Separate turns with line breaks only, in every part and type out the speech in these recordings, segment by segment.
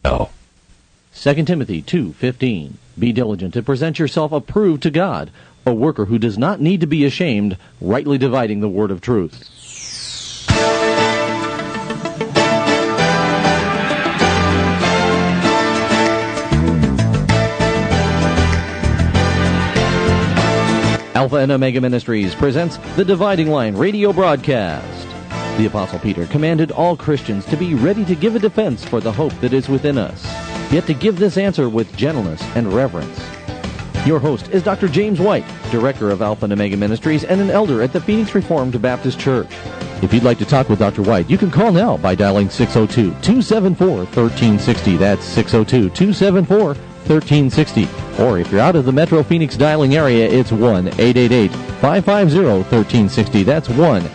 2 Timothy 2:15. Be diligent to present yourself approved to God, a worker who does not need to be ashamed, rightly dividing the word of truth. Alpha and Omega Ministries presents the Dividing Line radio broadcast. The Apostle Peter commanded all Christians to be ready to give a defense for the hope that is within us, yet to give this answer with gentleness and reverence. Your host is Dr. James White, Director of Alpha and Omega Ministries and an elder at the Phoenix Reformed Baptist Church. If you'd like to talk with Dr. White, you can call now by dialing 602-274-1360. That's 602-274-1360. Or if you're out of the Metro Phoenix dialing area, it's 1-888-550-1360. That's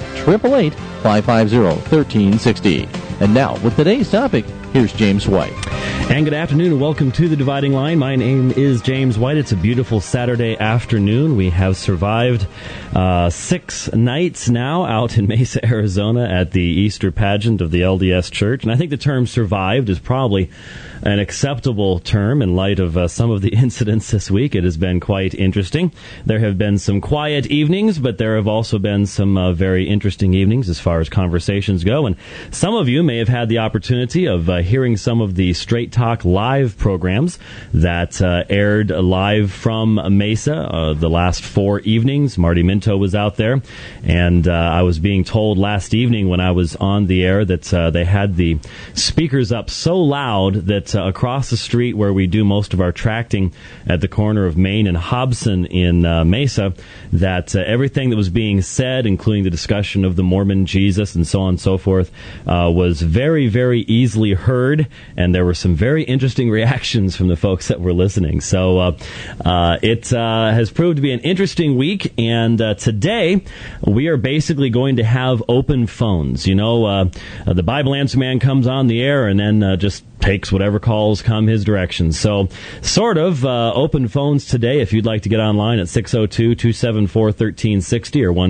1-888-550-1360. And now, with today's topic, here's James White.
And good afternoon and welcome to the Dividing Line. My name is James White. It's a beautiful Saturday afternoon. We have survived 6 nights now out in Mesa, Arizona at the Easter pageant of the LDS Church. And I think the term survived is probably an acceptable term in light of some of the incidents this week. It has been quite interesting. There have been some quiet evenings, but there have also been some very interesting evenings as far as conversations go. And some of you may have had the opportunity of hearing some of the Straight Talk live programs that aired live from Mesa the last 4 evenings. Marty Minto was out there, and I was being told last evening when I was on the air that they had the speakers up so loud that across the street where we do most of our tracting at the corner of Main and Hobson in Mesa, that everything that was being said, including the discussion of the Mormon Jesus and so on and so forth, was very, very easily heard, and there were some very interesting reactions from the folks that were listening. So it has proved to be an interesting week, and today we are basically going to have open phones. You know, the Bible Answer Man comes on the air and then just takes whatever calls come his direction. So, sort of open phones today. If you'd like to get online at 602-274-1360 or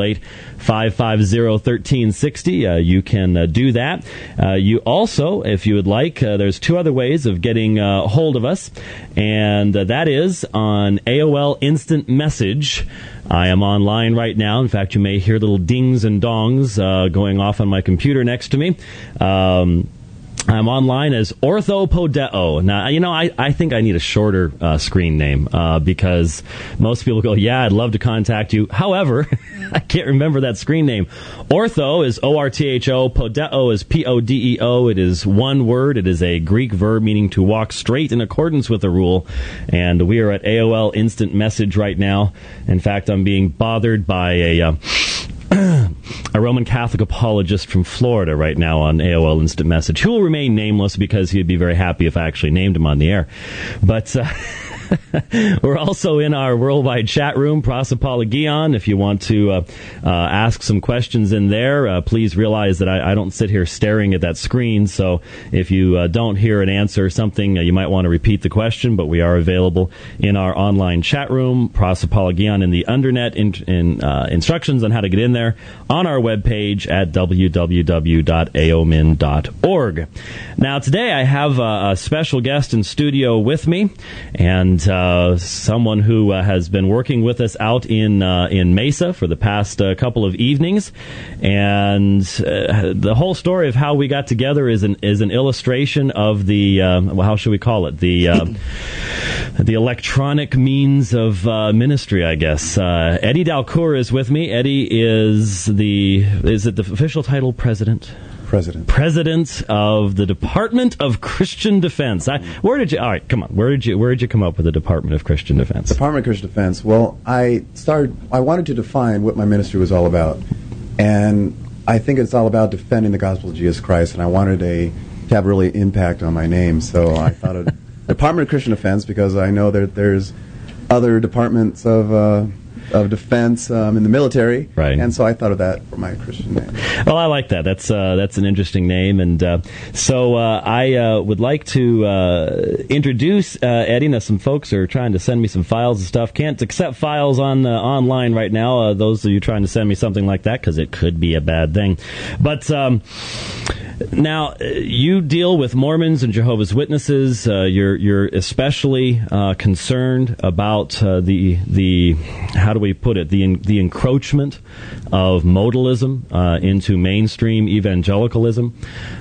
1-888-550-1360, you can do that. You also, if you would like, there's 2 other ways of getting hold of us, and that is on AOL Instant Message. I am online right now. In fact, you may hear little dings and dongs going off on my computer next to me. I'm online as Orthopodeo. Now, you know, I think I need a shorter screen name because most people go, yeah, I'd love to contact you. However, I can't remember that screen name. Ortho is O-R-T-H-O. Podeo is P-O-D-E-O. It is one word. It is a Greek verb meaning to walk straight in accordance with a rule. And we are at AOL Instant Message right now. In fact, I'm being bothered by a Roman Catholic apologist from Florida right now on AOL Instant Message, who will remain nameless because he'd be very happy if I actually named him on the air. But we're also in our worldwide chat room, Prosopologion. If you want to ask some questions in there, please realize that I don't sit here staring at that screen. So if you don't hear an answer or something, you might want to repeat the question. But we are available in our online chat room, Prosopologion, in the undernet instructions on how to get in there on our webpage at www.aomin.org. Now, today I have a special guest in studio with me, and someone who has been working with us out in Mesa for the past couple of evenings, and the whole story of how we got together is an illustration of the how should we call it, the electronic means of ministry, I guess. Eddie Dalcour is with me. Eddie is it the official title, President of the Department of Christian Defense. All right, come on. Where did you come up with the Department of Christian Defense?
Department of Christian Defense. Well, I wanted to define what my ministry was all about. And I think it's all about defending the gospel of Jesus Christ, and I wanted to have really impact on my name. So I thought of Department of Christian Defense because I know that there's other departments of defense in the military,
right?
And so I thought of that for my Christian name.
Well, I like that. That's an interesting name, and so I would like to introduce Eddie. Now, some folks are trying to send me some files and stuff. Can't accept files on online right now. Those of you trying to send me something like that, because it could be a bad thing. But Now, you deal with Mormons and Jehovah's Witnesses. You're especially concerned about the how do we put it, the encroachment of modalism into mainstream evangelicalism.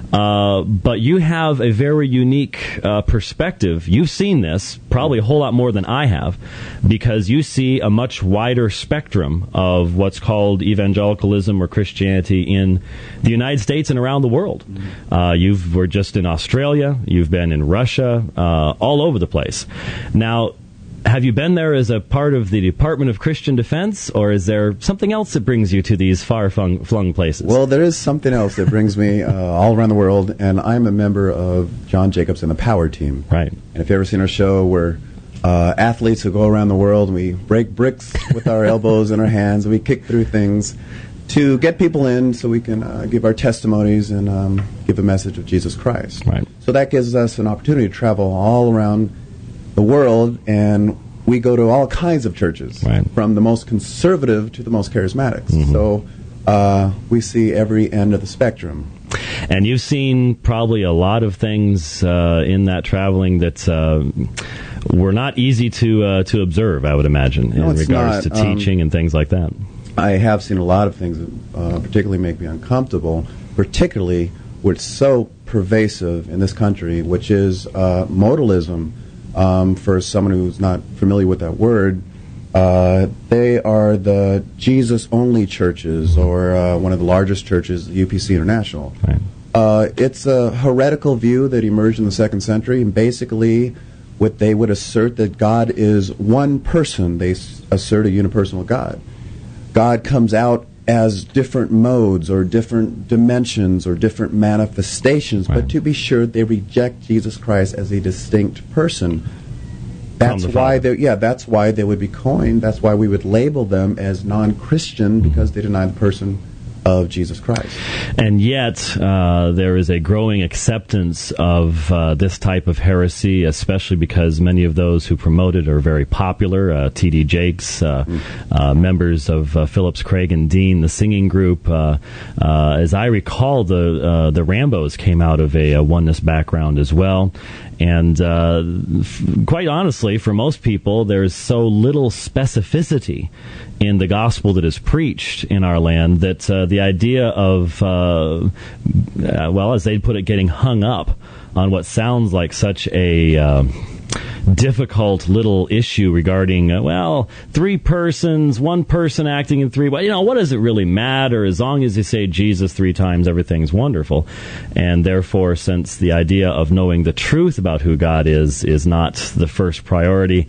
But you have a very unique perspective. You've seen this probably a whole lot more than I have, because you see a much wider spectrum of what's called evangelicalism or Christianity in the United States and around the world. You were just in Australia. You've been in Russia, all over the place. Now, have you been there as a part of the Department of Christian Defense, or is there something else that brings you to these far-flung places?
Well, there is something else that brings me all around the world, and I'm a member of John Jacobs and the Power Team.
Right.
And if you've ever seen our show, we're athletes who go around the world, and we break bricks with our elbows and our hands, and we kick through things to get people in so we can give our testimonies and give a message of Jesus Christ.
Right.
So that gives us an opportunity to travel all around the world, and we go to all kinds of churches,
right,
from the most conservative to the most charismatic. So we see every end of the spectrum.
And you've seen probably a lot of things in that traveling that were not easy to observe, I would imagine, in regards to teaching and things like that.
I have seen a lot of things that particularly make me uncomfortable, particularly what's so pervasive in this country, which is modalism. For someone who's not familiar with that word, they are the Jesus-only churches, or one of the largest churches, UPC International. Right. It's a heretical view that emerged in the 2nd century, and basically what they would assert that God is one person. They assert a unipersonal God. God comes out as different modes or different dimensions or different manifestations, right, but to be sure, they reject Jesus Christ as a distinct person. That's why that's why they would be coined. That's why we would label them as non-Christian, because they deny the person of Jesus Christ.
And yet, there is a growing acceptance of this type of heresy, especially because many of those who promote it are very popular. T.D. Jakes, members of Phillips, Craig, and Dean, the singing group. As I recall, the Rambos came out of a oneness background as well. And quite honestly, for most people, there's so little specificity in the gospel that is preached in our land that the idea of, well, as they'd put it, getting hung up on what sounds like such a difficult little issue regarding, well, 3 persons, 1 person acting in 3. Well, what does it really matter? As long as you say Jesus 3 times, everything's wonderful. And therefore, since the idea of knowing the truth about who God is not the first priority,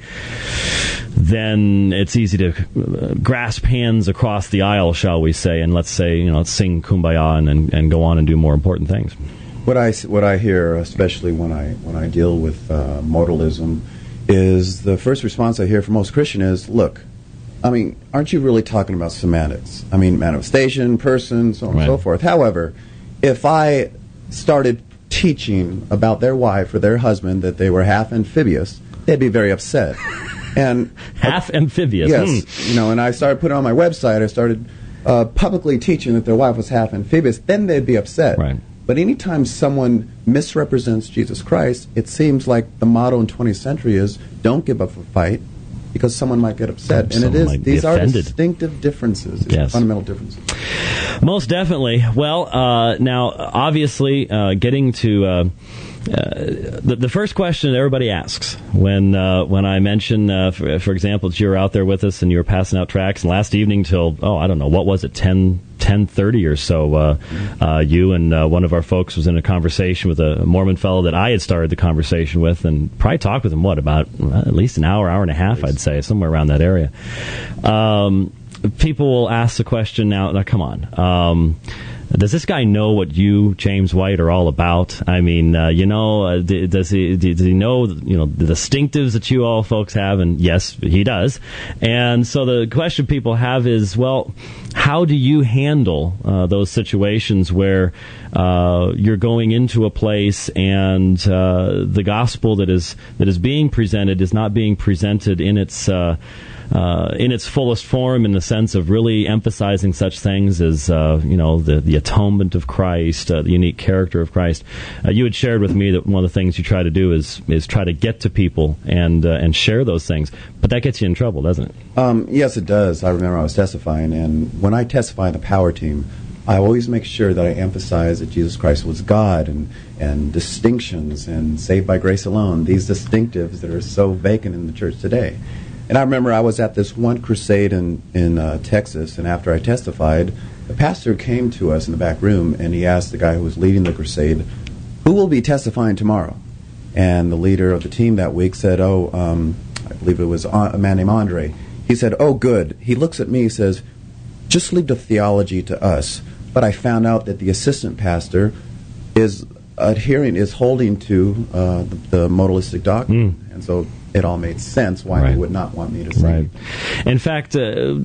then it's easy to grasp hands across the aisle, shall we say, and let's say, let's sing Kumbaya and go on and do more important things.
What I hear, especially when I deal with modalism, is the first response I hear from most Christians is, look, I mean, aren't you really talking about semantics? I mean, manifestation, person, so on and so forth. However, if I started teaching about their wife or their husband that they were half amphibious, they'd be very upset. And
half amphibious.
Yes, and I started putting on my website, I started publicly teaching that their wife was half amphibious, then they'd be upset.
Right.
But anytime someone misrepresents Jesus Christ, it seems like the motto in 20th century is, don't give up a fight, because someone might get upset. These are distinctive differences,
yes,
fundamental differences.
Most definitely. Well, now, obviously, getting to the first question that everybody asks when I mention, for example, that you were out there with us and you were passing out tracts, and last evening till, I don't know, what was it, 10:30 or so, you and one of our folks was in a conversation with a Mormon fellow that I had started the conversation with, and probably talked with him, about at least an hour and a half, I'd say, somewhere around that area. People will ask the question now come on. Does this guy know what you, James White, are all about? I mean, does he know, the distinctives that you all folks have? And yes, he does. And so the question people have is, well, how do you handle those situations where you're going into a place and the gospel that is being presented is not being presented in its in its fullest form, in the sense of really emphasizing such things as the atonement of Christ, the unique character of Christ. You had shared with me that one of the things you try to do is try to get to people and share those things, but that gets you in trouble, doesn't it?
Yes, it does. I remember I was testifying, and when I testify in the power team, I always make sure that I emphasize that Jesus Christ was God, and distinctions, and saved by grace alone, these distinctives that are so vacant in the church today. And I remember I was at this one crusade in Texas, and after I testified, the pastor came to us in the back room, and he asked the guy who was leading the crusade, "Who will be testifying tomorrow?" And the leader of the team that week said, I believe it was a man named Andre. He said, "Oh, good." He looks at me, he says, "Just leave the theology to us." But I found out that the assistant pastor is holding to the modalistic doctrine. And so it all made sense why they would not want me to sing.
Right. In fact,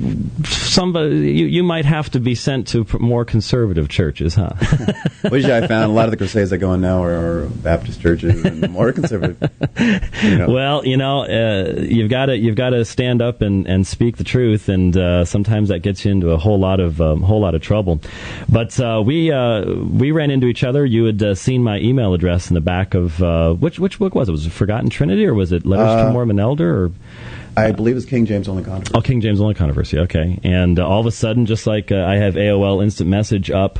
you might have to be sent to more conservative churches, huh?
Which I found a lot of the crusades that go on now are Baptist churches and more conservative.
Well, you've got to stand up and speak the truth, and sometimes that gets you into a whole lot of trouble. But we ran into each other. You had seen my email address in the back of which book was it? Was it Forgotten Trinity, or was it Letters to a Mormon Elder? Or
I believe it's King James Only Controversy.
Oh, King James Only Controversy, okay. And all of a sudden, just like I have AOL Instant Message up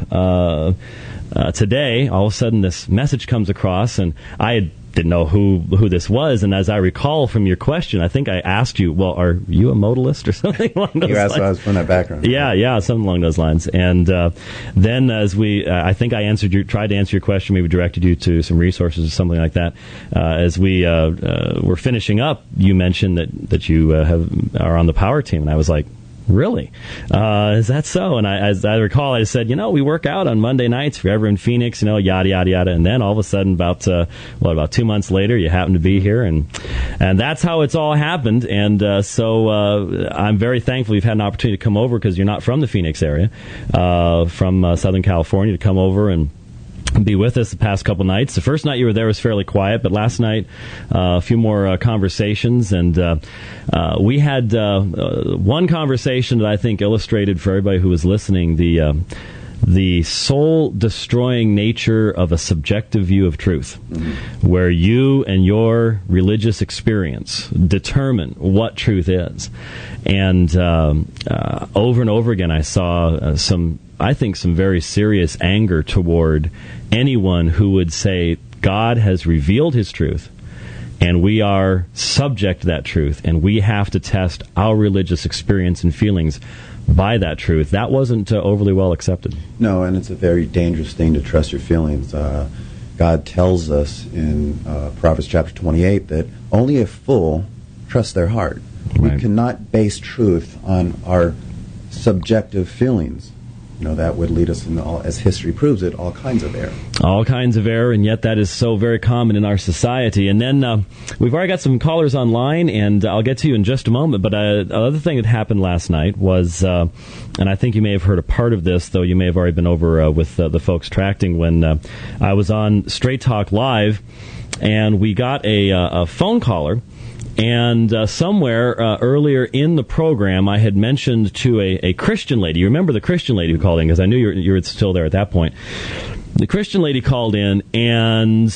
today, all of a sudden this message comes across, and I didn't know who this was. And as I recall from your question, I think I asked you, well, are you a modalist or something along those lines?
You asked if I was from that background.
Yeah, something along those lines. And then as I think I tried to answer your question, maybe directed you to some resources or something like that. As we were finishing up, you mentioned that you are on the power team, and I was like, really? Is that so? And as I recall, I said, we work out on Monday nights if you're ever in Phoenix, yada, yada, yada. And then all of a sudden, about 2 months later, you happen to be here. And that's how it's all happened. And so I'm very thankful you've had an opportunity to come over, because you're not from the Phoenix area, from Southern California, to come over and be with us the past couple nights. The first night you were there was fairly quiet, but last night a few more conversations, and we had one conversation that I think illustrated for everybody who was listening the soul-destroying nature of a subjective view of truth, where you and your religious experience determine what truth is. And over and over again I saw some very serious anger toward anyone who would say God has revealed His truth, and we are subject to that truth, and we have to test our religious experience and feelings by that truth. That wasn't overly well accepted.
No, and it's a very dangerous thing to trust your feelings. God tells us in Proverbs chapter 28 that only a fool trusts their heart. Right. We cannot base truth on our subjective feelings. That would lead us, as history proves it, all kinds of error.
All kinds of error, and yet that is so very common in our society. And then we've already got some callers online, and I'll get to you in just a moment. But another thing that happened last night was, and I think you may have heard a part of this, though you may have already been over with the folks tracting, when I was on Straight Talk Live, and we got a phone caller. And somewhere earlier in the program, I had mentioned to a Christian lady. You remember the Christian lady who called in, because I knew you were still there at that point. The Christian lady called in, and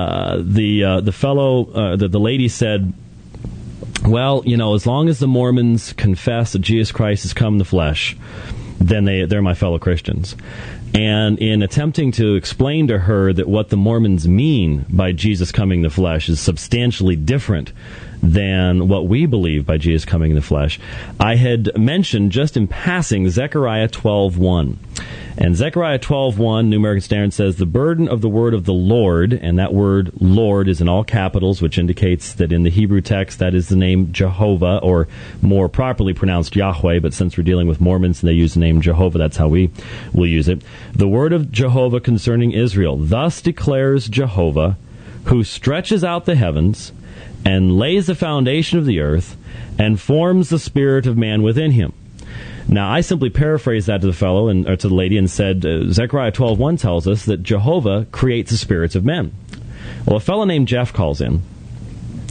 the lady said, well, as long as the Mormons confess that Jesus Christ has come in the flesh, then they're my fellow Christians. And in attempting to explain to her that what the Mormons mean by Jesus coming in the flesh is substantially different than what we believe by Jesus coming in the flesh, I had mentioned just in passing Zechariah 12:1. And Zechariah 12:1, New American Standard, says, "The burden of the word of the Lord," and that word Lord is in all capitals, which indicates that in the Hebrew text that is the name Jehovah, or more properly pronounced Yahweh, but since we're dealing with Mormons and they use the name Jehovah, that's how we will use it. "The word of Jehovah concerning Israel. Thus declares Jehovah, who stretches out the heavens and lays the foundation of the earth and forms the spirit of man within him." Now, I simply paraphrased that to the fellow or to the lady and said, Zechariah 12:1 tells us that Jehovah creates the spirits of men. Well, a fellow named Jeff calls in,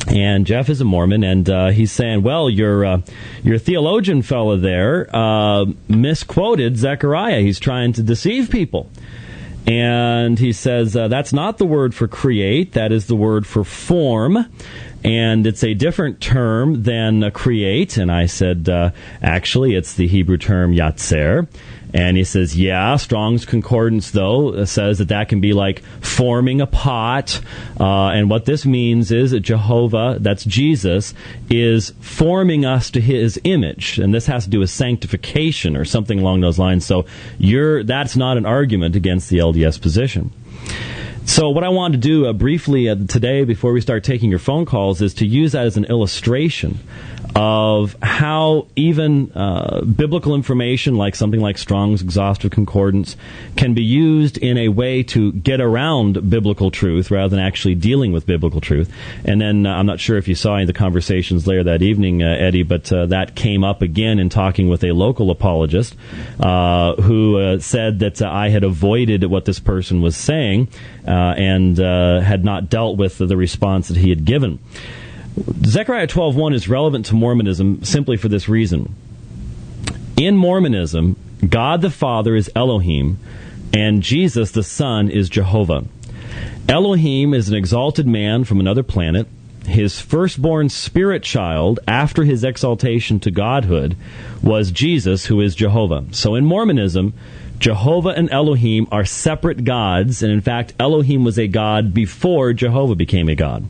And Jeff is a Mormon, and he's saying, well, your theologian fella there misquoted Zechariah. He's trying to deceive people. And he says, that's not the word for create, that is the word for form. And it's a different term than create. And I said, actually, it's the Hebrew term yatzer. And he says, yeah, Strong's Concordance, though, says that can be like forming a pot. And what this means is that Jehovah, that's Jesus, is forming us to his image. And this has to do with sanctification or something along those lines. So that's not an argument against the LDS position. So what I wanted to do briefly today, before we start taking your phone calls, is to use that as an illustration of how even biblical information, like something like Strong's Exhaustive Concordance, can be used in a way to get around biblical truth rather than actually dealing with biblical truth. And then I'm not sure if you saw any of the conversations later that evening, Eddie, but that came up again in talking with a local apologist who said that I had avoided what this person was saying and had not dealt with the response that he had given. Zechariah 12:1 is relevant to Mormonism simply for this reason. In Mormonism, God the Father is Elohim, and Jesus the Son is Jehovah. Elohim is an exalted man from another planet. His firstborn spirit child, after his exaltation to godhood, was Jesus, who is Jehovah. So in Mormonism, Jehovah and Elohim are separate gods, and in fact, Elohim was a god before Jehovah became a god.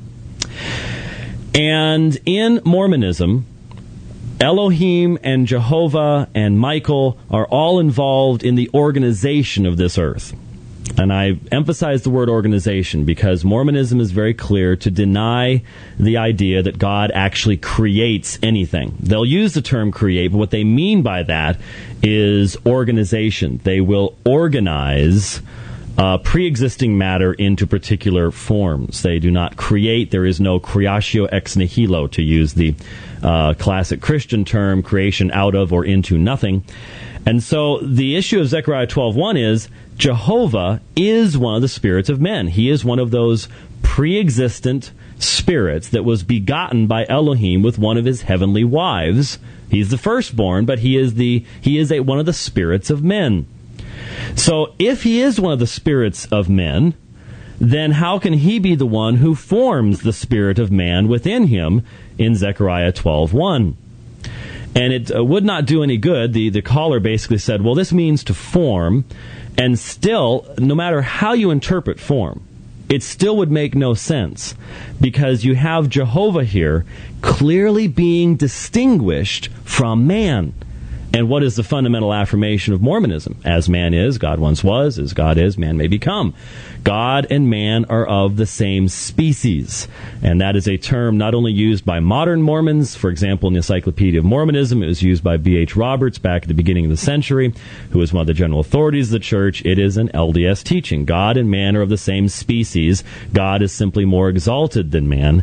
And in Mormonism, Elohim and Jehovah and Michael are all involved in the organization of this earth. And I emphasize the word organization because Mormonism is very clear to deny the idea that God actually creates anything. They'll use the term create, but what they mean by that is organization. They will organize pre-existing matter into particular forms. They do not create. There is no creatio ex nihilo, to use the classic Christian term, creation out of or into nothing. And so the issue of Zechariah 12:1 is Jehovah is one of the spirits of men. He is one of those pre-existent spirits that was begotten by Elohim with one of his heavenly wives. He's the firstborn, but he is one of the spirits of men. So if he is one of the spirits of men, then how can he be the one who forms the spirit of man within him in Zechariah 12:1? And it would not do any good. The caller basically said, well, this means to form, and still, no matter how you interpret form, it still would make no sense, because you have Jehovah here clearly being distinguished from man. And what is the fundamental affirmation of Mormonism? As man is, God once was. As God is, man may become. God and man are of the same species. And that is a term not only used by modern Mormons. For example, in the Encyclopedia of Mormonism, it was used by B.H. Roberts back at the beginning of the century, who was one of the general authorities of the church. It is an LDS teaching. God and man are of the same species. God is simply more exalted than man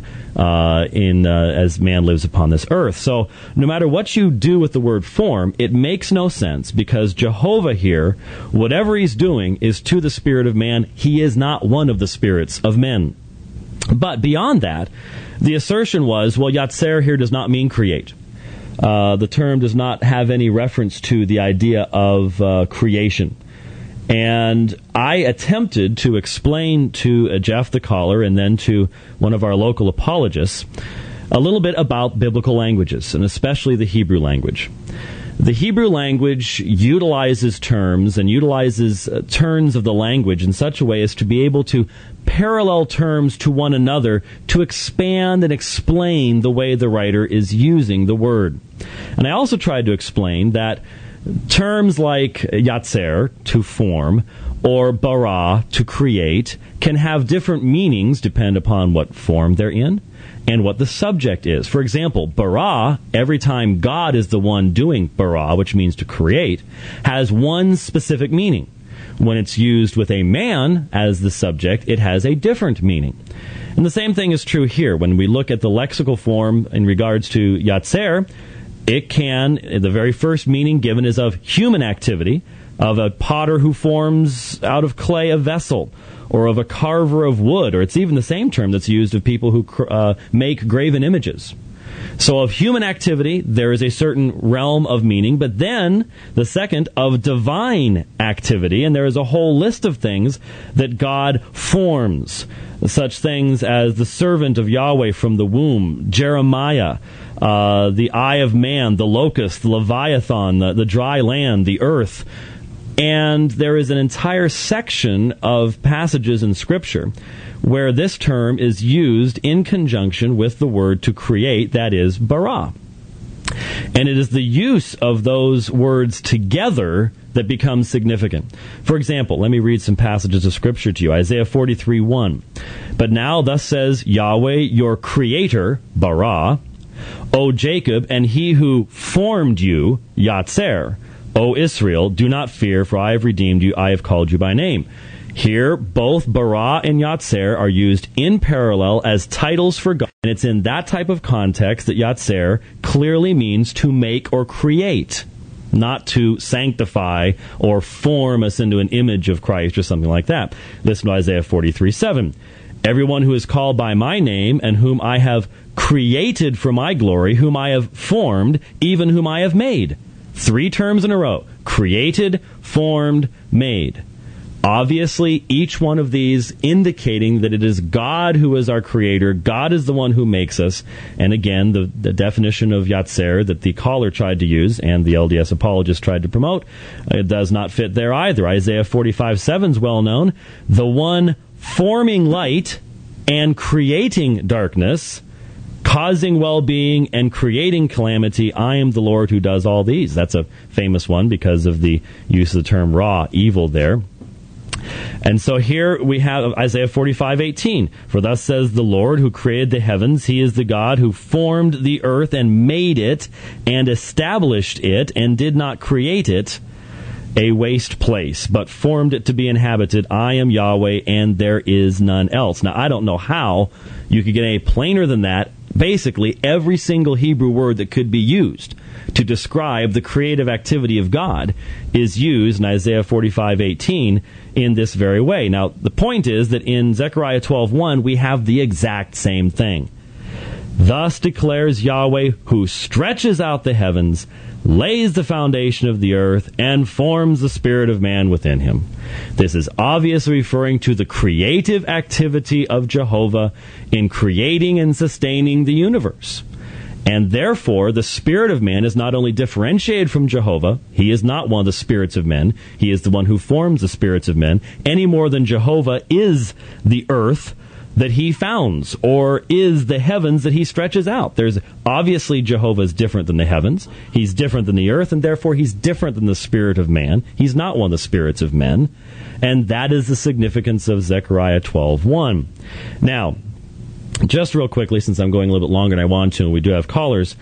as man lives upon this earth. So no matter what you do with the word form, it makes no sense, because Jehovah here, whatever he's doing, is to the spirit of man. He is not one of the spirits of men. But beyond that, the assertion was, well, Yatzer here does not mean create. The term does not have any reference to the idea of creation. And I attempted to explain to Jeff, the caller, and then to one of our local apologists, a little bit about biblical languages, and especially the Hebrew language. The Hebrew language utilizes terms and utilizes turns of the language in such a way as to be able to parallel terms to one another to expand and explain the way the writer is using the word. And I also tried to explain that terms like yatzer, to form, or bara, to create, can have different meanings depending upon what form they're in and what the subject is. For example, bara, every time God is the one doing bara, which means to create, has one specific meaning. When it's used with a man as the subject, it has a different meaning. And the same thing is true here. When we look at the lexical form in regards to yatzer, it can, the very first meaning given is of human activity, of a potter who forms out of clay a vessel, or of a carver of wood, or it's even the same term that's used of people who make graven images. So of human activity, there is a certain realm of meaning, but then the second of divine activity, and there is a whole list of things that God forms, such things as the servant of Yahweh from the womb, Jeremiah, the eye of man, the locust, the Leviathan, the dry land, the earth. And there is an entire section of passages in Scripture where this term is used in conjunction with the word to create, that is, bara. And it is the use of those words together that becomes significant. For example, let me read some passages of Scripture to you. Isaiah 43:1. But now thus says Yahweh, your creator, bara, O Jacob, and he who formed you, Yatzer. O Israel, do not fear, for I have redeemed you, I have called you by name. Here, both bara and Yatzer are used in parallel as titles for God. And it's in that type of context that Yatzer clearly means to make or create, not to sanctify or form us into an image of Christ or something like that. Listen to Isaiah 43:7. Everyone who is called by my name and whom I have created for my glory, whom I have formed, even whom I have made. 3 terms in a row. Created, formed, made. Obviously, each one of these indicating that it is God who is our creator. God is the one who makes us. And again, the definition of Yatzer that the caller tried to use and the LDS apologist tried to promote, it does not fit there either. Isaiah 45:7 is well known. The one forming light and creating darkness, causing well-being and creating calamity, I am the Lord who does all these. That's a famous one because of the use of the term ra, evil there. And so here we have Isaiah 45:18. For thus says the Lord who created the heavens, he is the God who formed the earth and made it and established it and did not create it a waste place, but formed it to be inhabited. I am Yahweh and there is none else. Now I don't know how you could get any plainer than that. Basically, every single Hebrew word that could be used to describe the creative activity of God is used in Isaiah 45:18 in this very way. Now, the point is that in Zechariah 12:1, we have the exact same thing. Thus declares Yahweh, who stretches out the heavens, lays the foundation of the earth, and forms the spirit of man within him. This is obviously referring to the creative activity of Jehovah in creating and sustaining the universe. And therefore, the spirit of man is not only differentiated from Jehovah, he is not one of the spirits of men, he is the one who forms the spirits of men, any more than Jehovah is the earth that he founds, or is the heavens that he stretches out. There's obviously Jehovah is different than the heavens, he's different than the earth, and therefore he's different than the spirit of man. He's not one of the spirits of men, and that is the significance of Zechariah 12:1. Now, just real quickly, since I'm going a little bit longer than I want to, and we do have callers,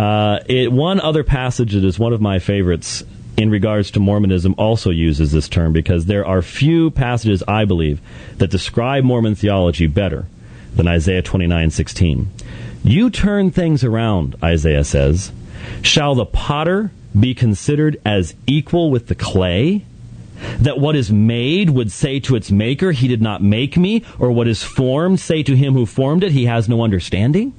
one other passage that is one of my favorites in regards to Mormonism also uses this term, because there are few passages, I believe, that describe Mormon theology better than Isaiah 29:16. You turn things around, Isaiah says. Shall the potter be considered as equal with the clay? That what is made would say to its maker, he did not make me, or what is formed say to him who formed it, he has no understanding?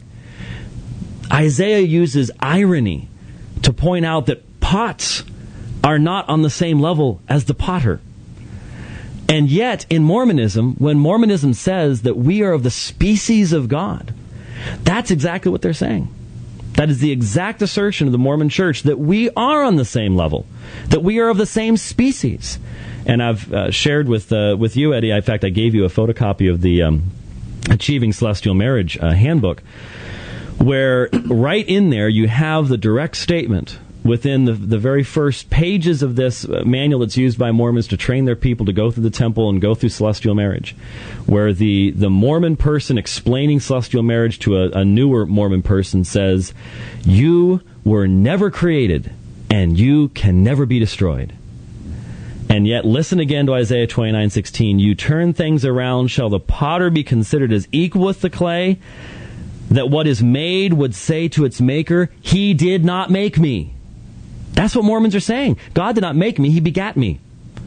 Isaiah uses irony to point out that pots are not on the same level as the potter. And yet, in Mormonism, when Mormonism says that we are of the species of God, that's exactly what they're saying. That is the exact assertion of the Mormon Church, that we are on the same level, that we are of the same species. And I've shared with you, Eddie, in fact, I gave you a photocopy of the Achieving Celestial Marriage handbook, where right in there you have the direct statement within the very first pages of this manual that's used by Mormons to train their people to go through the temple and go through celestial marriage, where the Mormon person explaining celestial marriage to a newer Mormon person says, you were never created and you can never be destroyed. And yet, listen again to Isaiah 29:16. You turn things around, shall the potter be considered as equal with the clay? That what is made would say to its maker, he did not make me. That's what Mormons are saying. God did not make me, he begat me.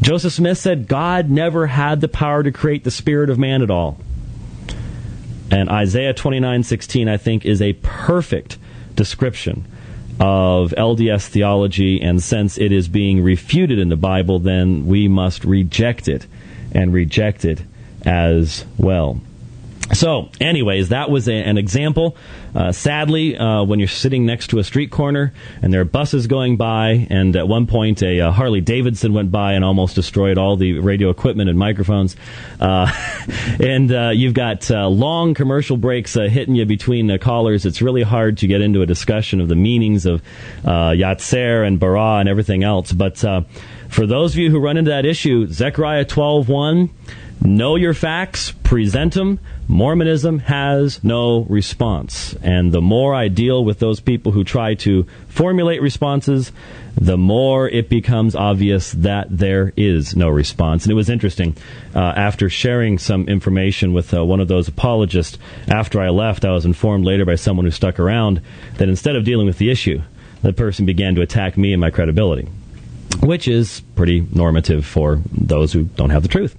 Joseph Smith said God never had the power to create the spirit of man at all. And Isaiah 29:16, I think, is a perfect description of LDS theology, and since it is being refuted in the Bible, then we must reject it, and reject it as well. So, anyways, that was an example. Sadly, when you're sitting next to a street corner and there are buses going by, and at one point a Harley Davidson went by and almost destroyed all the radio equipment and microphones, and you've got long commercial breaks hitting you between callers, it's really hard to get into a discussion of the meanings of Yatzer and Bara and everything else. But for those of you who run into that issue, Zechariah 12:1, know your facts, present them. Mormonism has no response. And the more I deal with those people who try to formulate responses, the more it becomes obvious that there is no response. And it was interesting, after sharing some information with one of those apologists, after I left, I was informed later by someone who stuck around that instead of dealing with the issue, the person began to attack me and my credibility, which is pretty normative for those who don't have the truth.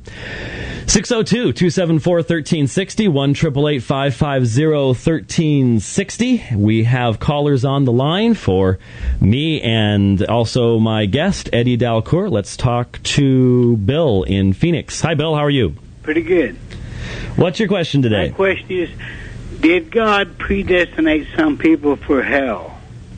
602-274-1360, 1-888-550-1360. We have callers on the line for me and also my guest, Eddie Dalcour. Let's talk to Bill in Phoenix. Hi, Bill. How are you?
Pretty good.
What's your question today?
My question is, did God predestinate some people for hell?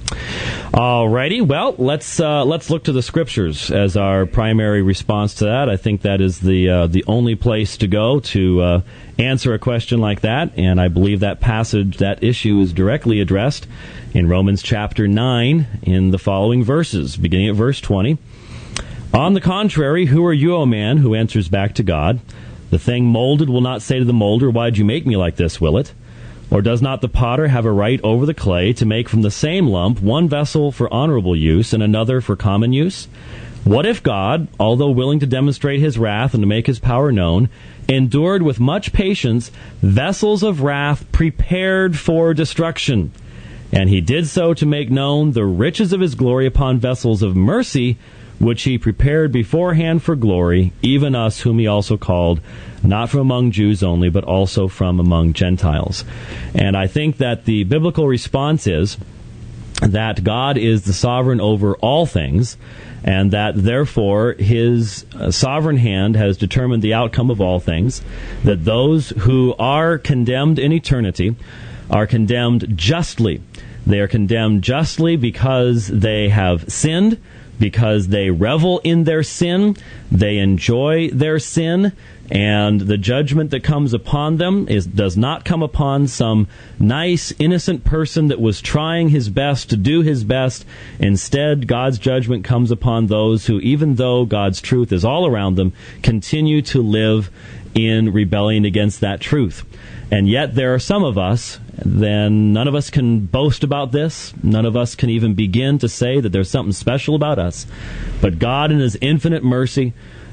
Alrighty, well, let's look to the Scriptures as our primary response to that. I think that is the only place to go to answer a question like that, and I believe that passage, that issue, is directly addressed in Romans chapter 9 in the following verses, beginning at verse 20. On the contrary, who are you, O man, who answers back to God? The thing molded will not say to the molder, why did you make me like this, will it? Or does not the potter have a right over the clay to make from the same lump one vessel for honorable use and another for common use? What if God, although willing to demonstrate his wrath and to make his power known, endured with much patience vessels of wrath prepared for destruction? And he did so to make known the riches of his glory upon vessels of mercy, which he prepared beforehand for glory, even us whom he also called, not from among Jews only, but also from among Gentiles. And I think that the biblical response is that God is the sovereign over all things, and that therefore his sovereign hand has determined the outcome of all things, that those who are condemned in eternity are condemned justly. They are condemned justly because they have sinned, because they revel in their sin, they enjoy their sin, and the judgment that comes upon them does not come upon some nice, innocent person that was trying his best to do his best. Instead, God's judgment comes upon those who, even though God's truth is all around them, continue to live in rebellion against that truth. And yet there are some of us, then none of us can boast about this. None of us can even begin to say that there's something special about us. But God in his infinite mercy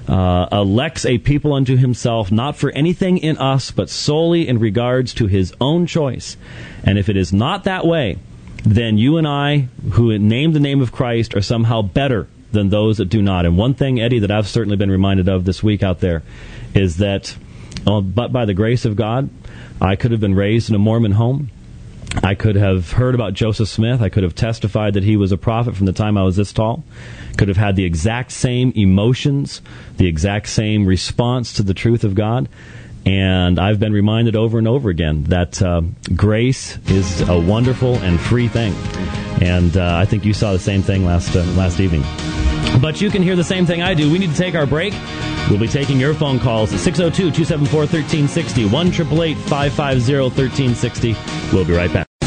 elects a people unto himself, not for anything in us, but solely in regards to his own choice. And if it is not that way, then you and I, who name the name of Christ, are somehow better than those that do not. And one thing, Eddie, that I've certainly been reminded of this week out there is that, but by the grace of God, I could have been raised in a Mormon home. I could have heard about Joseph Smith. I could have testified that he was a prophet from the time I was this tall. Could have had the exact same emotions, the exact same response to the truth of God. And I've been reminded over and over again that grace is a wonderful and free thing. And I think you saw the same thing last evening. But you can hear the same thing I do. We need to take our break. We'll be taking your phone calls at 602-274-1360, 1-888-550-1360. We'll be right back.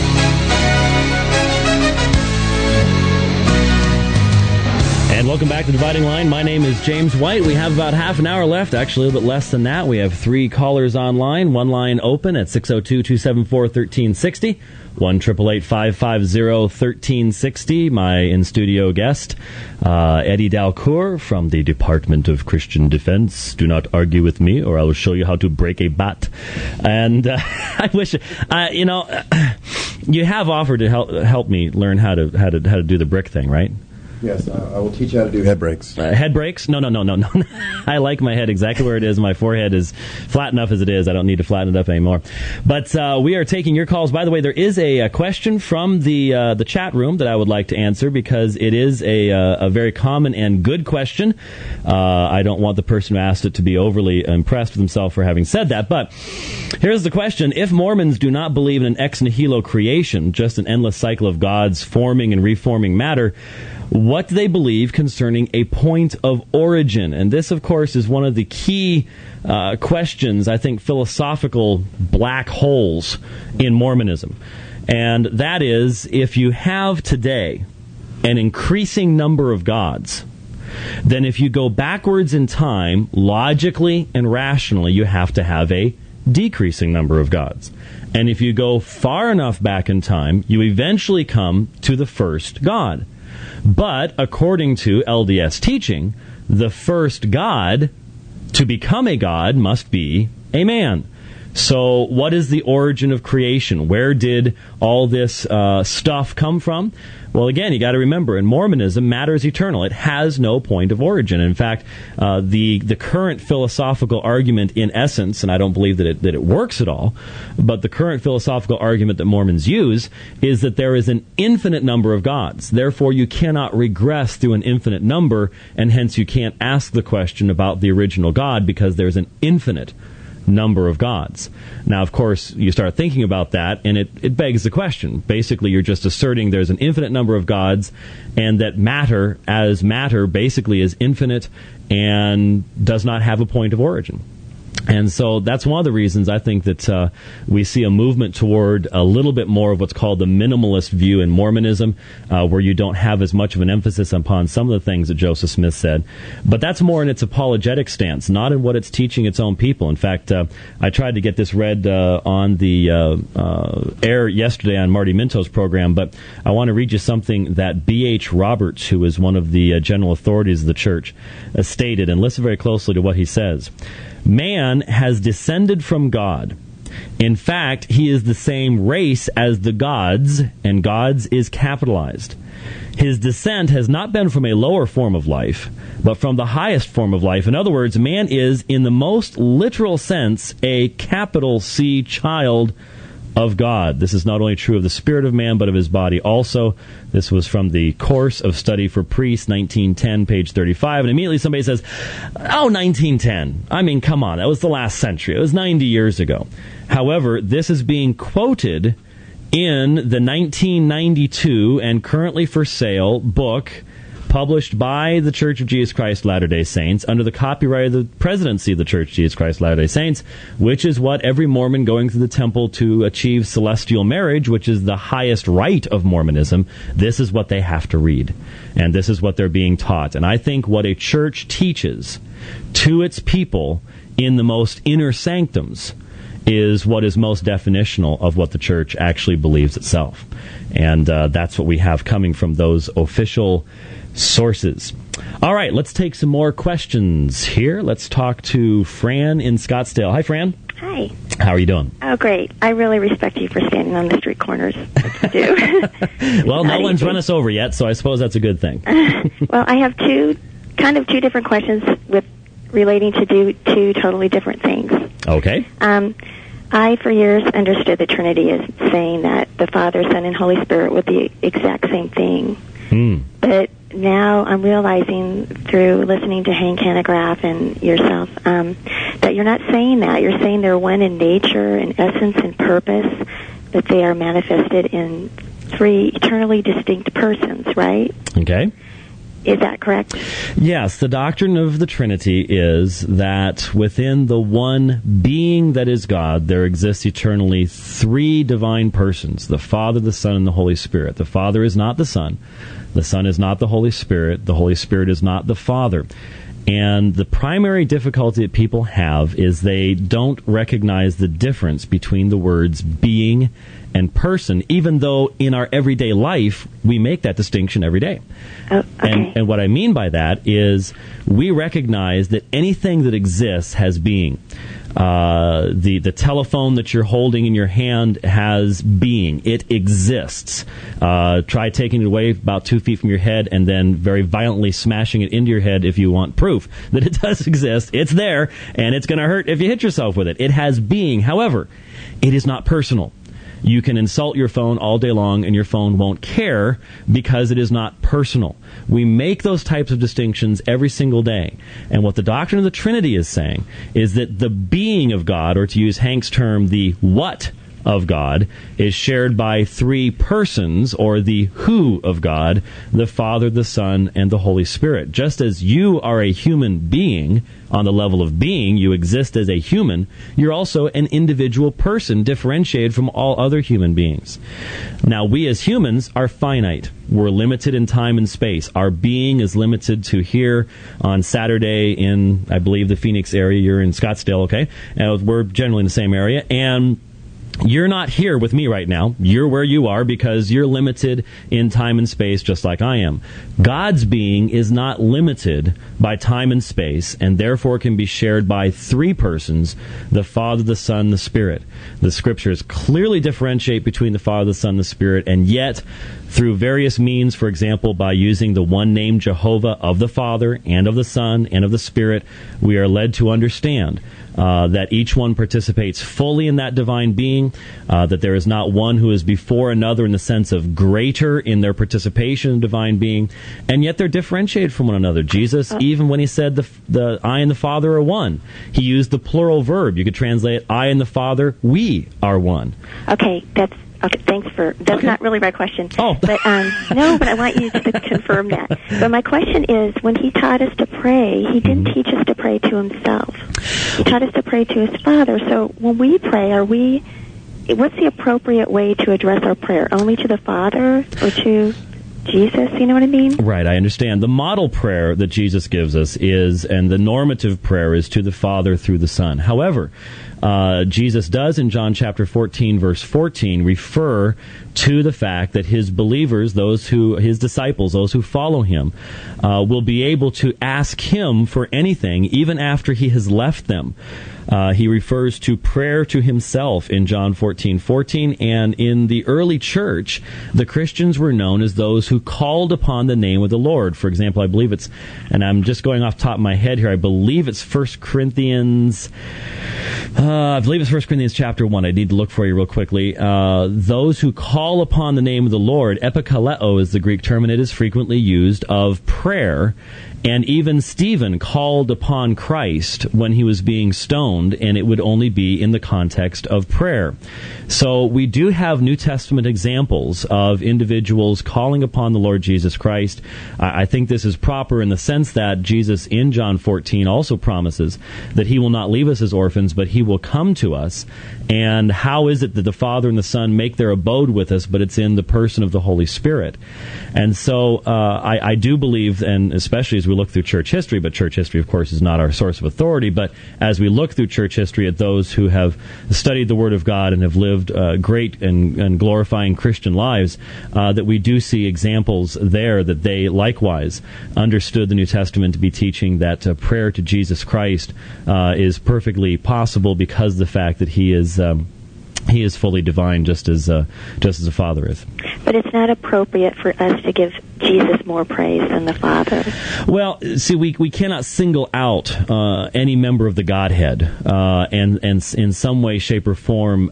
And welcome back to Dividing Line. My name is James White. We have about half an hour left, actually a little bit less than that. We have 3 callers online, one line open at 602-274-1360, 1-888-550-1360. My in-studio guest, Eddie Dalcour from the Department of Christian Defense. Do not argue with me, or I will show you how to break a bat. And I wish, you have offered to help me learn how to do the brick thing, right?
Yes, I will teach you how to do head breaks.
Head breaks? No. I like my head exactly where it is. My forehead is flat enough as it is. I don't need to flatten it up anymore. But we are taking your calls. By the way, there is a question from the chat room that I would like to answer because it is a very common and good question. I don't want the person who asked it to be overly impressed with himself for having said that. But here's the question. If Mormons do not believe in an ex nihilo creation, just an endless cycle of gods forming and reforming matter, what do they believe concerning a point of origin? And this, of course, is one of the key questions, I think, philosophical black holes in Mormonism. And that is, if you have today an increasing number of gods, then if you go backwards in time, logically and rationally, you have to have a decreasing number of gods. And if you go far enough back in time, you eventually come to the first God. But according to LDS teaching, the first God, to become a God, must be a man. So what is the origin of creation? Where did all this stuff come from? Well, again, you got to remember, in Mormonism, matter is eternal. It has no point of origin. In fact, the current philosophical argument, in essence, and I don't believe that it works at all, but the current philosophical argument that Mormons use is that there is an infinite number of gods. Therefore, you cannot regress through an infinite number, and hence you can't ask the question about the original God because there's an infinite number of gods. Now, of course, you start thinking about that, and it begs the question. Basically, you're just asserting there's an infinite number of gods, and that matter, as matter, basically is infinite and does not have a point of origin. And so that's one of the reasons I think that we see a movement toward a little bit more of what's called the minimalist view in Mormonism, where you don't have as much of an emphasis upon some of the things that Joseph Smith said. But that's more in its apologetic stance, not in what it's teaching its own people. In fact, I tried to get this read on the air yesterday on Marty Minto's program, but I want to read you something that B.H. Roberts, who is one of the general authorities of the church, stated, and listen very closely to what he says. Man has descended from God. In fact, he is the same race as the gods, and gods is capitalized. His descent has not been from a lower form of life, but from the highest form of life. In other words, man is, in the most literal sense, a capital C child of God. This is not only true of the spirit of man, but of his body also. This was from the Course of Study for Priests, 1910, page 35. And immediately somebody says, oh, 1910. I mean, come on, that was the last century. It was 90 years ago. However, this is being quoted in the 1992 and currently for sale book published by the Church of Jesus Christ Latter-day Saints under the copyright of the presidency of the Church of Jesus Christ Latter-day Saints, which is what every Mormon going through the temple to achieve celestial marriage, which is the highest rite of Mormonism, this is what they have to read. And this is what they're being taught. And I think what a church teaches to its people in the most inner sanctums is what is most definitional of what the church actually believes itself. And that's what we have coming from those official sources. All right, let's take some more questions here. Let's talk to Fran in Scottsdale. Hi, Fran.
Hi.
How are you doing?
Oh, great. I really respect you for standing on the street corners like you do.
Well, no one's run us over yet, so I suppose that's a good thing.
Well, I have two different questions relating to two totally different things.
Okay.
I, for years, understood the Trinity as saying that the Father, Son, and Holy Spirit were the exact same thing. But now I'm realizing through listening to Hank Hanegraaff and yourself that you're not saying that. You're saying they're one in nature and essence and purpose, that they are manifested in three eternally distinct persons, right?
Okay.
Is that correct?
Yes, the doctrine of the Trinity is that within the one being that is God, there exists eternally three divine persons, the Father, the Son, and the Holy Spirit. The Father is not the Son. The Son is not the Holy Spirit. The Holy Spirit is not the Father. And the primary difficulty that people have is they don't recognize the difference between the words being and person, even though in our everyday life we make that distinction every day.
Oh, okay.
And what I mean by that is we recognize that anything that exists has being. The telephone that you're holding in your hand has being. It exists. Try taking it away about 2 feet from your head and then very violently smashing it into your head if you want proof that it does exist. It's there, and it's going to hurt if you hit yourself with it. It has being. However, it is not personal. You can insult your phone all day long and your phone won't care because it is not personal. We make those types of distinctions every single day. And what the doctrine of the Trinity is saying is that the being of God, or to use Hank's term, the what of God, is shared by three persons, or the who of God, the Father, the Son, and the Holy Spirit. Just as you are a human being, on the level of being, you exist as a human, you're also an individual person differentiated from all other human beings. Now, we as humans are finite. We're limited in time and space. Our being is limited to here on Saturday in, I believe, the Phoenix area. You're in Scottsdale, okay? We're generally in the same area. And you're not here with me right now. You're where you are because you're limited in time and space just like I am. God's being is not limited by time and space, and therefore can be shared by three persons, the Father, the Son, the Spirit. The Scriptures clearly differentiate between the Father, the Son, the Spirit, and yet, through various means, for example, by using the one name Jehovah of the Father and of the Son and of the Spirit, we are led to understand that each one participates fully in that divine being, that there is not one who is before another in the sense of greater in their participation in divine being, and yet they're differentiated from one another. Jesus, even when he said the I and the Father are one, he used the plural verb. You could translate it, I and the Father, we are one.
Okay, thanks for... That's not really my question.
Oh.
But, no, but I want you to confirm that. But my question is, when he taught us to pray, he didn't teach us to pray to himself. He taught us to pray to his Father. So when we pray, what's the appropriate way to address our prayer? Only to the Father or to Jesus? You know what I mean?
Right, I understand. The model prayer that Jesus gives us is, and the normative prayer is to the Father through the Son. However, Jesus does in John chapter 14, verse 14, refer to the fact that his believers, his disciples, those who follow him, will be able to ask him for anything even after he has left them. He refers to prayer to himself in John 14:14, and in the early church, the Christians were known as those who called upon the name of the Lord. For example, I believe it's, and I'm just going off the top of my head here, I believe it's 1 Corinthians chapter 1. I need to look for you real quickly. Those who call upon the name of the Lord, epikaleo is the Greek term, and it is frequently used of prayer. And even Stephen called upon Christ when he was being stoned, and it would only be in the context of prayer. So we do have New Testament examples of individuals calling upon the Lord Jesus Christ. I think this is proper in the sense that Jesus in John 14 also promises that he will not leave us as orphans, but he will come to us. And how is it that the Father and the Son make their abode with us, but it's in the person of the Holy Spirit? And so I do believe, and especially as we look through church history, but church history, of course, is not our source of authority, but as we look through church history at those who have studied the Word of God and have lived great and glorifying Christian lives, that we do see examples there that they likewise understood the New Testament to be teaching that prayer to Jesus Christ is perfectly possible because of the fact that he is fully divine, just as the Father is.
But it's not appropriate for us to give Jesus more praise than the Father.
Well, see, we cannot single out any member of the Godhead and in some way, shape, or form,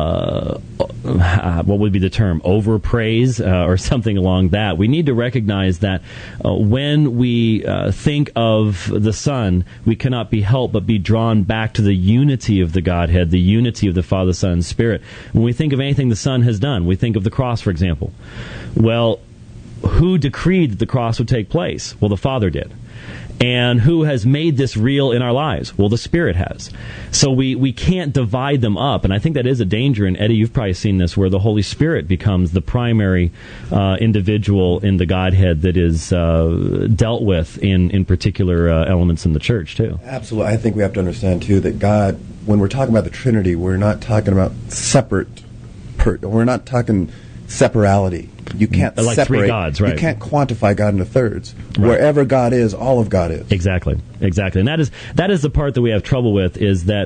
what would be the term, overpraise or something along that. We need to recognize that when we think of the Son, we cannot be helped but be drawn back to the unity of the Godhead, the unity of the Father, Son, and Spirit. When we think of anything the Son has done, we think of the cross, for example. Well, who decreed that the cross would take place? Well, the Father did. And who has made this real in our lives? Well, the Spirit has. So we can't divide them up. And I think that is a danger. And Eddie, you've probably seen this, where the Holy Spirit becomes the primary individual in the Godhead that is dealt with in particular elements in the church, too.
Absolutely. I think we have to understand, too, that God, when we're talking about the Trinity, we're not talking about we're not talking separality. You can't
like
separate.
Three gods, right?
You can't quantify God into thirds.
Right.
Wherever God is, all of God is.
Exactly. And that is the part that we have trouble with, is that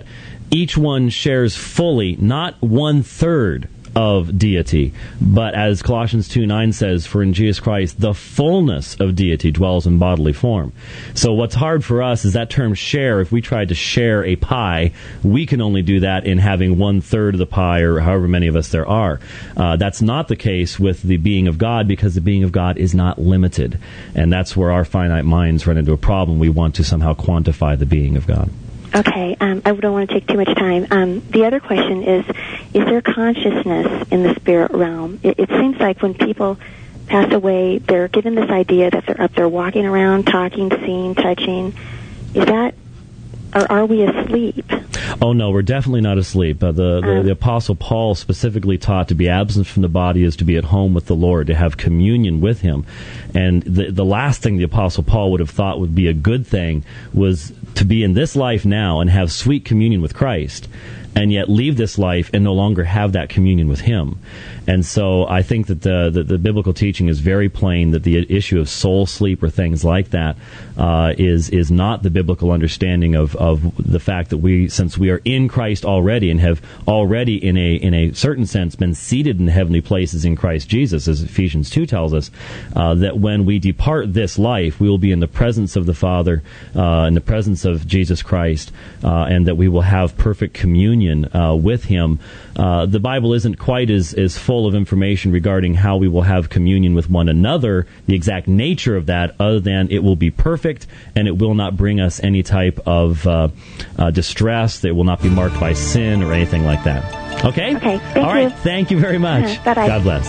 each one shares fully, not 1/3 of deity, but as Colossians 2:9 says, for in Jesus Christ the fullness of deity dwells in bodily form. So what's hard for us is that term share. If we tried to share a pie, we can only do that in having 1/3 of the pie, or however many of us there are. That's not the case with the being of God, because the being of God is not limited, and that's where our finite minds run into a problem. We want to somehow quantify the being of God.
Okay, I don't want to take too much time. The other question is there consciousness in the spirit realm? It seems like when people pass away, they're given this idea that they're up there walking around, talking, seeing, touching. Is that, or are we asleep?
Oh, no, we're definitely not asleep. The Apostle Paul specifically taught to be absent from the body is to be at home with the Lord, to have communion with Him. And the last thing the Apostle Paul would have thought would be a good thing was to be in this life now and have sweet communion with Christ, and yet leave this life and no longer have that communion with Him. And so I think that the biblical teaching is very plain that the issue of soul sleep or things like that is not the biblical understanding of the fact that since we are in Christ already and have already in a certain sense been seated in heavenly places in Christ Jesus, as Ephesians 2 tells us, that when we depart this life, we will be in the presence of the Father, in the presence of Jesus Christ, and that we will have perfect communion with Him. The Bible isn't quite as full of information regarding how we will have communion with one another, the exact nature of that, other than it will be perfect and it will not bring us any type of distress. It will not be marked by sin or anything like that. Okay?
Okay, thank
All right,
you.
thank you very much.
Bye-bye.
God bless.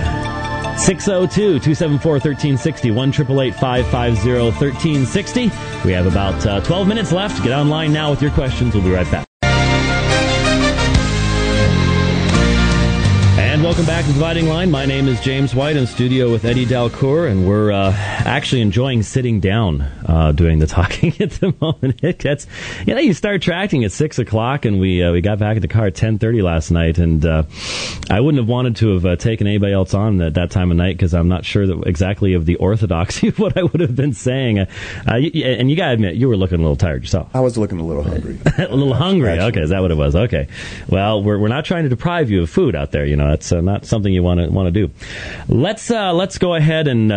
602-274-1360, 1-888-550-1360. We have about 12 minutes left. Get online now with your questions. We'll be right back. And welcome back to Dividing Line. My name is James White. In studio with Eddie Dalcour, and we're actually enjoying sitting down doing the talking at the moment. It gets, you start tracking at 6 o'clock, and we got back in the car at 10:30 last night, and I wouldn't have wanted to have taken anybody else on at that time of night, because I'm not sure exactly of the orthodoxy of what I would have been saying. And you got to admit, you were looking a little tired yourself.
I was looking a little hungry.
A little hungry. Okay, is that what it was? Okay. Well, we're not trying to deprive you of food out there. It's not something you want to do. Let's go ahead and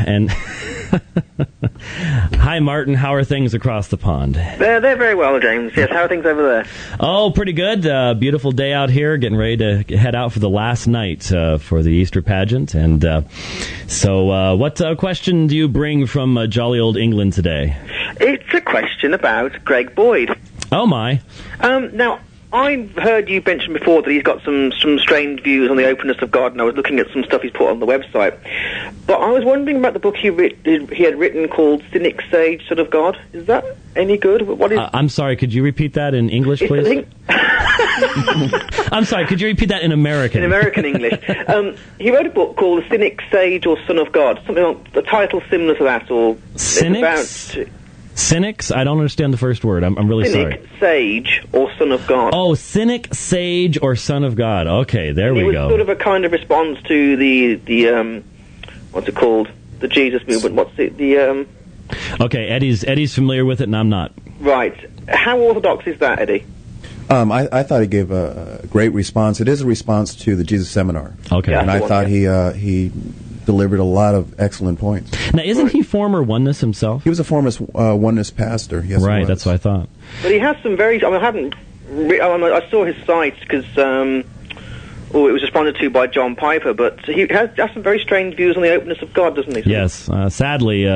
hi, Martin. How are things across the pond?
They're very well, James. Yes, how are things over there?
Oh, pretty good. Beautiful day out here. Getting ready to head out for the last night for the Easter pageant. And so, what question do you bring from jolly old England today?
It's a question about Greg Boyd.
Oh my!
Now, I've heard you mention before that he's got some strange views on the openness of God, and I was looking at some stuff he's put on the website. But I was wondering about the book he had written called Cynic, Sage, Son of God. Is that any good? What is?
I'm sorry, could you repeat that in English, please? I'm sorry, could you repeat that in American?
In American English. He wrote a book called The Cynic, Sage, or Son of God. Something like the title similar to that, or
Cynics? Cynics? I don't understand the first word. I'm really sorry.
Cynic, Sage, or Son of God.
Oh, Cynic, Sage, or Son of God. Okay, there we go.
It was sort of a kind of response to the what's it called? The Jesus movement. What's it?
Okay, Eddie's familiar with it, and I'm not.
Right. How orthodox is that, Eddie?
I thought he gave a great response. It is a response to the Jesus Seminar.
Okay.
And I thought he delivered a lot of excellent points.
Now, isn't he former oneness himself?
He was a former oneness pastor. Yes,
right, that's what I thought.
But he has some very... I saw his site because... it was responded to by John Piper, but he has some very strange views on the openness of God, doesn't he?
Yes. Sadly,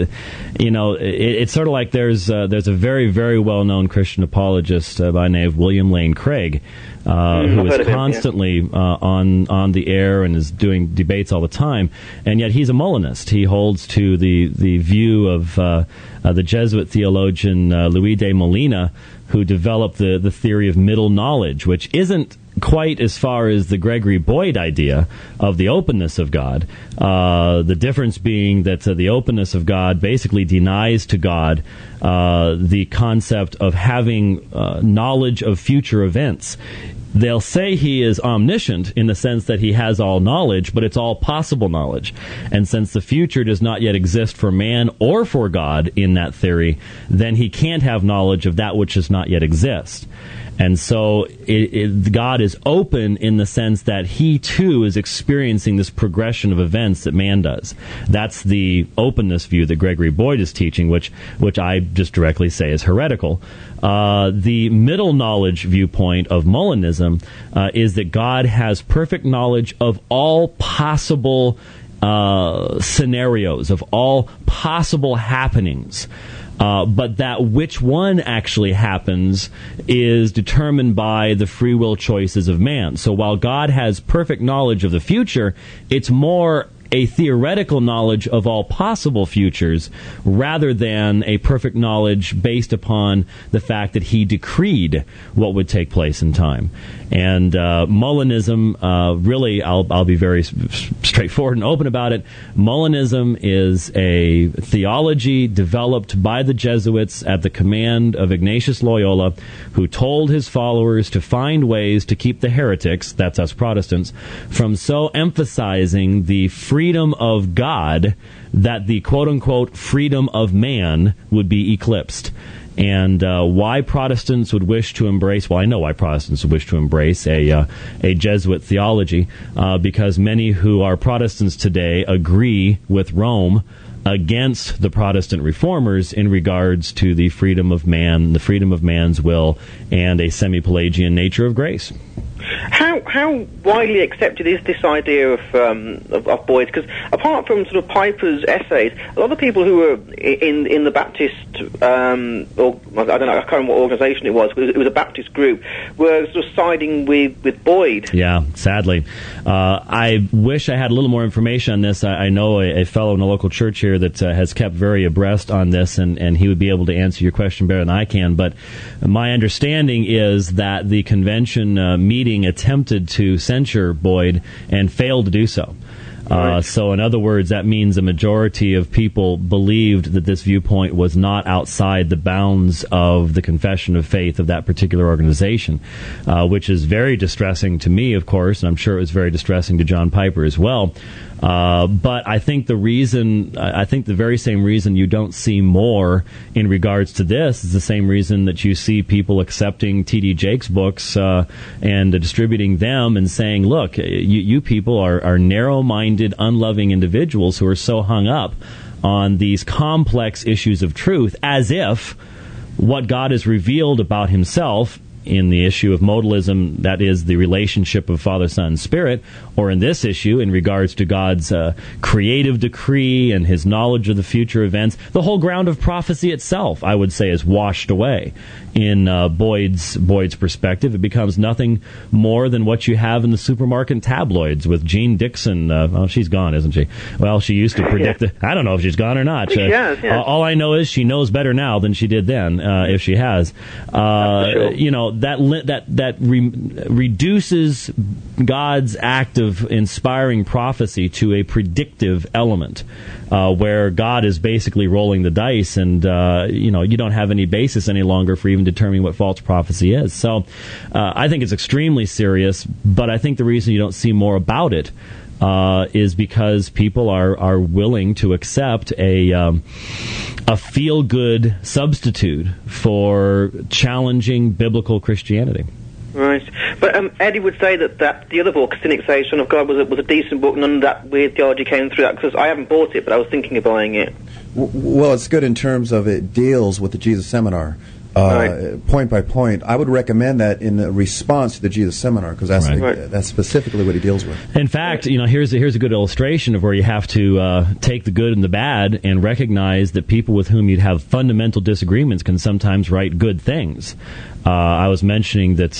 it's sort of like there's a very, very well-known Christian apologist by the name of William Lane Craig, who is constantly on the air and is doing debates all the time, and yet he's a Molinist. He holds to the view of the Jesuit theologian Luis de Molina, who developed the theory of middle knowledge, which isn't quite as far as the Gregory Boyd idea of the openness of God. The difference being that the openness of God basically denies to God the concept of having knowledge of future events. They'll say he is omniscient in the sense that he has all knowledge, but it's all possible knowledge. And since the future does not yet exist for man or for God in that theory, then he can't have knowledge of that which does not yet exist. And so God is open in the sense that he too is experiencing this progression of events that man does. That's the openness view that Gregory Boyd is teaching, which I just directly say is heretical. The middle knowledge viewpoint of Molinism is that God has perfect knowledge of all possible scenarios, of all possible happenings. But that which one actually happens is determined by the free will choices of man. So while God has perfect knowledge of the future, it's more a theoretical knowledge of all possible futures rather than a perfect knowledge based upon the fact that he decreed what would take place in time. And Molinism, really, I'll be very straightforward and open about it. Molinism is a theology developed by the Jesuits at the command of Ignatius Loyola, who told his followers to find ways to keep the heretics, that's us Protestants, from so emphasizing the freedom of God that the quote-unquote freedom of man would be eclipsed. And why Protestants would wish to embrace, well, I know why Protestants would wish to embrace a Jesuit theology, because many who are Protestants today agree with Rome against the Protestant reformers in regards to the freedom of man, the freedom of man's will, and a semi-Pelagian nature of grace.
How widely accepted is this idea of Boyd's? Because apart from sort of Piper's essays, a lot of people who were in the Baptist, or I don't know, I can't remember what organisation it was, but it was a Baptist group, were sort of siding with Boyd.
Yeah, sadly. I wish I had a little more information on this. I know a fellow in a local church here that has kept very abreast on this, and he would be able to answer your question better than I can. But my understanding is that the convention meeting attempted to censure Boyd and failed to do so. So in other words, that means a majority of people believed that this viewpoint was not outside the bounds of the confession of faith of that particular organization, which is very distressing to me, of course, and I'm sure it was very distressing to John Piper as well. But I think the very same reason you don't see more in regards to this is the same reason that you see people accepting T.D. Jakes' books and distributing them and saying, look, you people are narrow-minded, unloving individuals who are so hung up on these complex issues of truth as if what God has revealed about himself in the issue of modalism, that is the relationship of Father, Son, and Spirit, or in this issue in regards to God's creative decree and his knowledge of the future events, the whole ground of prophecy itself, I would say, is washed away. In Boyd's perspective, it becomes nothing more than what you have in the supermarket tabloids with Jean Dixon. Well, she's gone, isn't she? Well, she used to predict I don't know if she's gone or not.
She has, yeah.
All I know is she knows better now than she did then, if she has. Sure. You know, that reduces God's act of inspiring prophecy to a predictive element, where God is basically rolling the dice, and you don't have any basis any longer for even determining what false prophecy is. So I think it's extremely serious, but I think the reason you don't see more about it is because people are willing to accept a feel-good substitute for challenging biblical Christianity.
Right. But Eddie would say that the other book, Cynic's Age, Son of God, was a decent book. None of that weird theology came through that, because I haven't bought it, but I was thinking of buying it.
Well, it's good in terms of it deals with the Jesus Seminar. Right. Point by point, I would recommend that in the response to the Jesus Seminar, because that's specifically what he deals with.
In fact, here's a good illustration of where you have to take the good and the bad and recognize that people with whom you'd have fundamental disagreements can sometimes write good things. I was mentioning that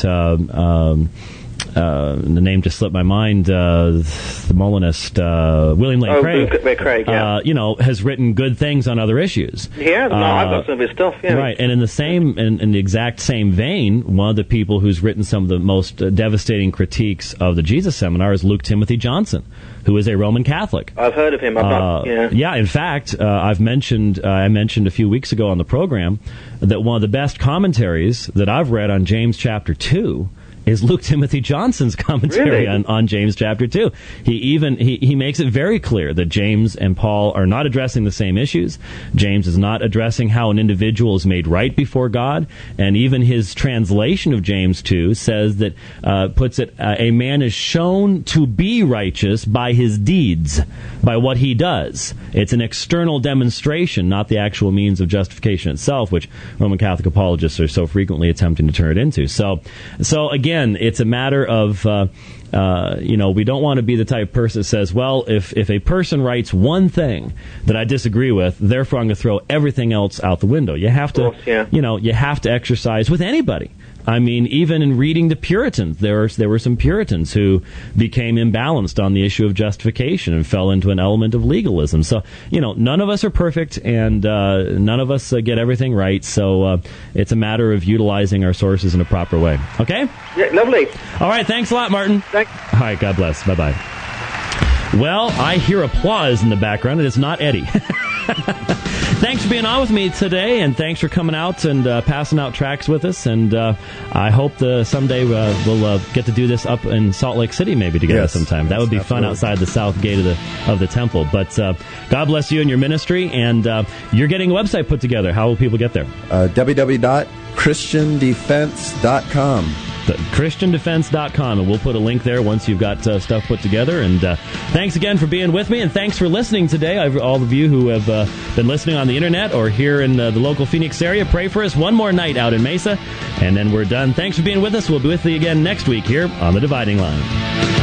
the name just slipped my mind. The Molinist William Lane
Craig, yeah.
Has written good things on other issues.
Yeah, I've got some of his stuff. Yeah.
Right, and in the exact same vein, one of the people who's written some of the most devastating critiques of the Jesus Seminar is Luke Timothy Johnson, who is a Roman Catholic.
I've heard of him.
Yeah, in fact, I mentioned a few weeks ago on the program that one of the best commentaries that I've read on James chapter 2 is Luke Timothy Johnson's commentary
Really?
on James chapter 2. He makes it very clear that James and Paul are not addressing the same issues. James is not addressing how an individual is made right before God, and even his translation of James 2 says that, puts it, a man is shown to be righteous by his deeds, by what he does. It's an external demonstration, not the actual means of justification itself, which Roman Catholic apologists are so frequently attempting to turn it into. So again, it's a matter of, we don't want to be the type of person that says, well, if a person writes one thing that I disagree with, therefore I'm going to throw everything else out the window. You have to, you have to exercise with anybody. I mean, even in reading the Puritans, there were some Puritans who became imbalanced on the issue of justification and fell into an element of legalism. So, none of us are perfect, and none of us get everything right. So it's a matter of utilizing our sources in a proper way. Okay?
Yeah, lovely.
All right, thanks a lot, Martin.
Thanks.
All right, God bless. Bye-bye. Well, I hear applause in the background, and it's not Eddie. Thanks for being on with me today, and thanks for coming out and passing out tracks with us. And I hope someday we'll get to do this up in Salt Lake City maybe together sometime. That would be fun outside the south gate of the temple. But God bless you and your ministry, and you're getting a website put together. How will people get there?
www.christiandefense.com.
ChristianDefense.com, and we'll put a link there once you've got stuff put together. And thanks again for being with me, and thanks for listening today. All of you who have been listening on the internet or here in the local Phoenix area, pray for us one more night out in Mesa, and then we're done. Thanks for being with us. We'll be with you again next week here on The Dividing Line.